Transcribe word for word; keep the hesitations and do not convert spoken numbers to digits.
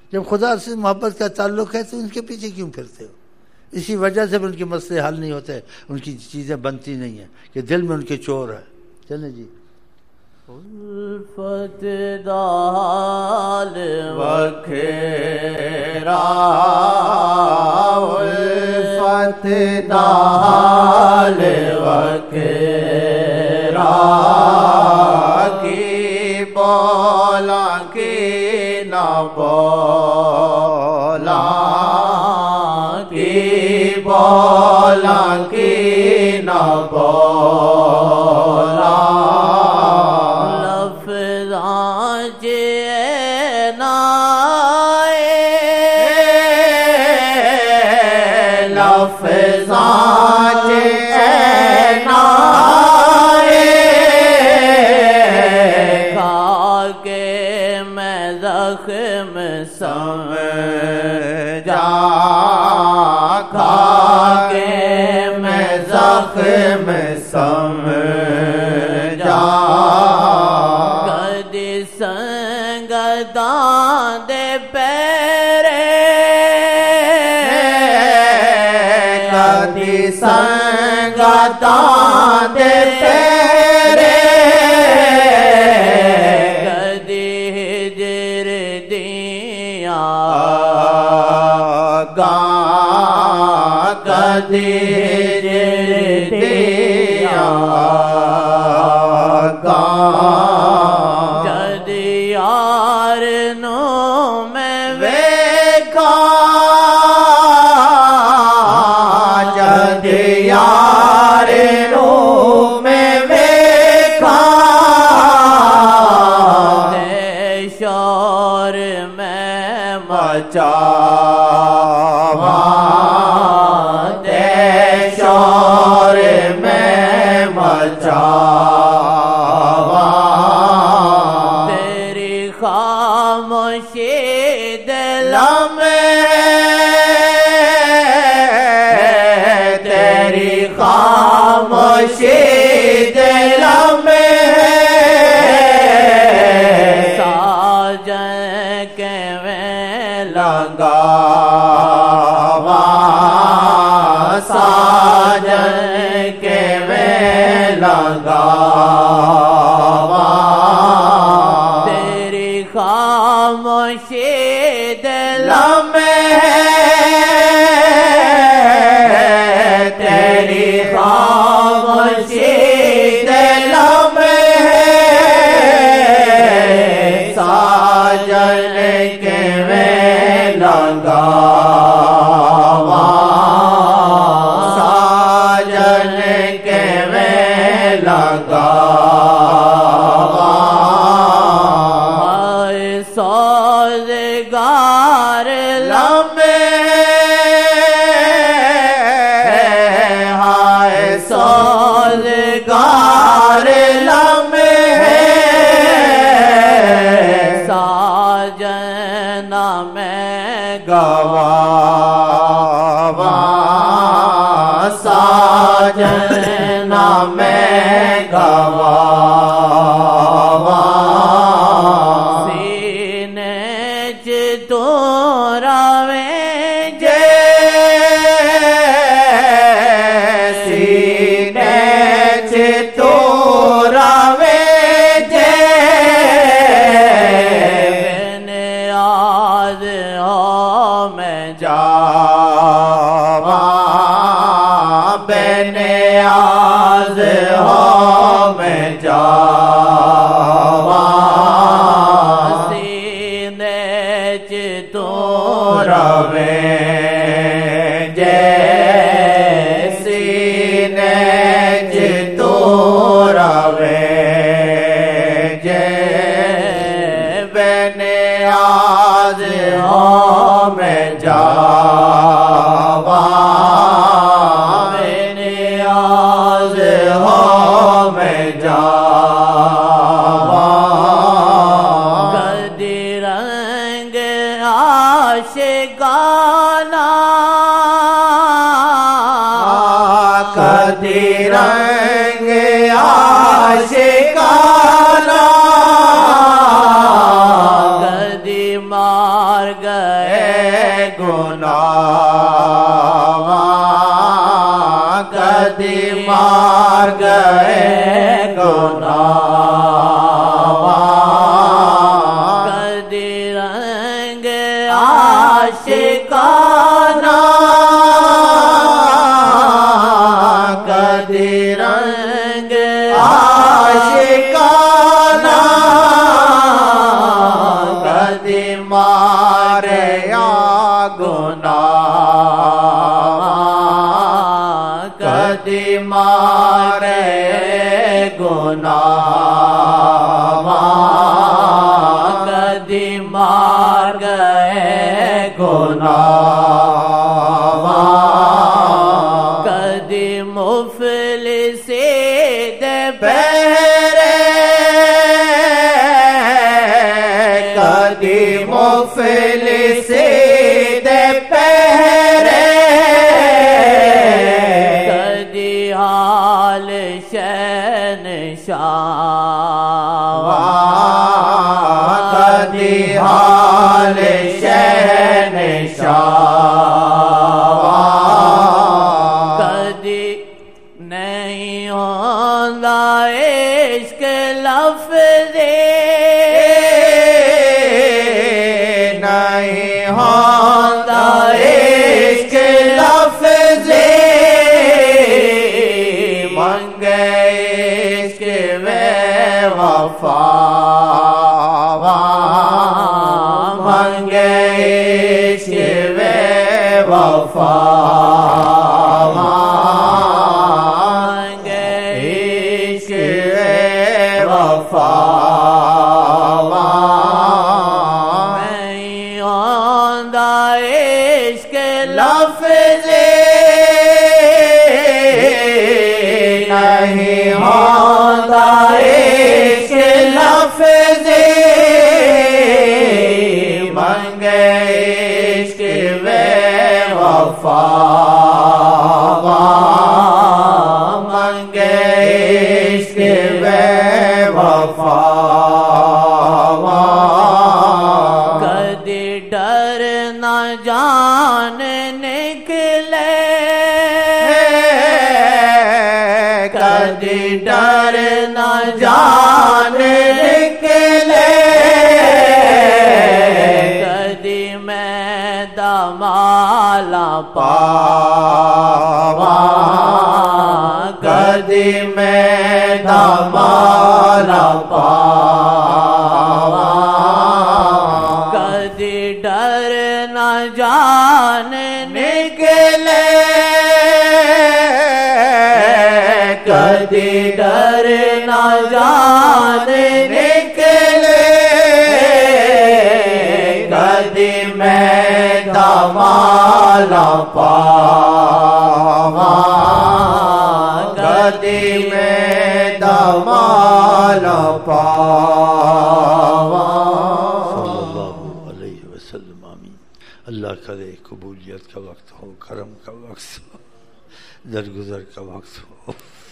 جب خدا سے محبت کا تعلق ہے تو ان کے پیچھے کیوں پھرتے ہو؟ اسی وجہ سے بھی ان کے مسئلے حل نہیں ہوتے، ان کی چیزیں بنتی نہیں ہیں کہ دل میں ان کے چور ہے۔ چلیں جی۔ الفت دال وکھرا، الفت دال وکھرا، کی بولا کی نہ بولا، کی بولا کی نہ بولا، سمجھا کھا کے میں زخم سمجھا، کدی سنگداں دے پیرے، کدی سنگداں دے پیرے، کدی دیا گاں، جد یار نو میں ویکھا، جد یار نو میں ویکھا، تے شور میں مچا تیری خاموشی دل میں، تیری خاموشی دل میں، ساجن کے میں لگاوا، ساجن کے میں لگاوا، تیری خاموشی دل میں، تیری خاموشی دل میں، ساجن کے میں لگاوا، ساجن کے میں لگاوا، سازگار لمبے، ہائے سازگار لمبے، ساجن میں گواوا، ساجن میں گواوا، سینے چ تو راویں جے، سینے چ تو راویں جے، نیاز ہو میں جاوا، بے نیاز ہو میں جاوا، سینے چ تو راویں جے، سینے چ تو راویں جے، بے نیاز ہو میں جاوا، بے نیاز ہو میں جاوا، کدی رنگ عاشقانہ، کدی رنگ عاشقانہ، کدی ماں مار گئے گناہ کدی مار گئے گناہ کدی رنگ عاشقانہ کدی رنگ عاشقانہ کدی مارے یا گناہ کدی مارے گناہ کدی مار گئے گناہ کدی مفلس دے پہرے کدی مفلس دے پہرے کدی حال شہنشاہ کدی حال شہنشاہ کدی نہیں ہوندا عشق لفظ نہیں ہوندا عشق لفظ منگے عشق بے وفا منگے عشق بے وفا منگے عشق بے وفا نہیں ہوندا عشق لفظ نہیں ہوندا عشق لفظ منگے عشق بے وفا منگے عشق بے وفا کدی ڈر نہ جان نکلے کدی ڈر نہ جان نکلے کدی میں دمالا پاوا کدی میں دمالا پاوا کدی ڈر نہ جان نکلے کدی ڈر نہ جان نکلے کدی میں دمالا پاوا کدی میں دمالا پاوا صلی اللہ علیہ وسلم آمین. اللہ کرے قبولیت کا وقت ہو، کرم کا وقت ہو، درگزر کا وقت ہو.